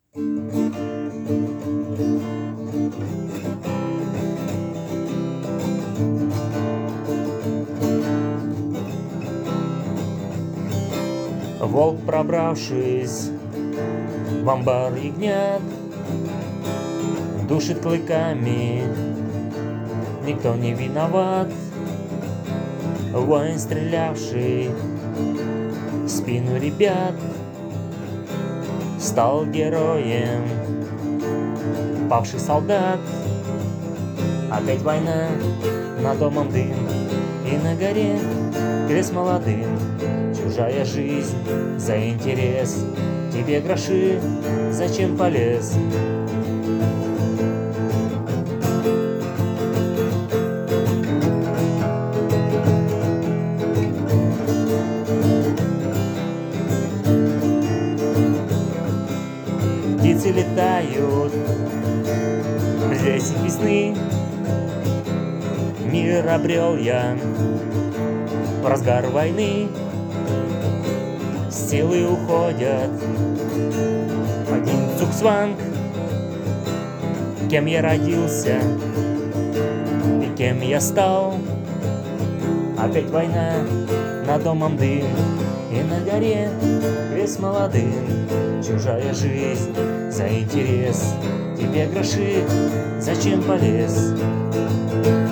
Волк, пробравшись в амбар ягнят, душит клыками, никто не виноват. Воин, стрелявший в спину ребят, стал героем павший солдат. Опять война, над домом дым, и на горе крест молодым. Чужая жизнь за интерес, тебе гроши, зачем полез? Птицы летают в лесе весны, мир обрел я в разгар войны. Силы уходят, один цугцванг. Кем я родился и кем я стал? Опять война, над домом дым, и на горе крест молодым. Чужая жизнь за интерес, тебе гроши, зачем полез?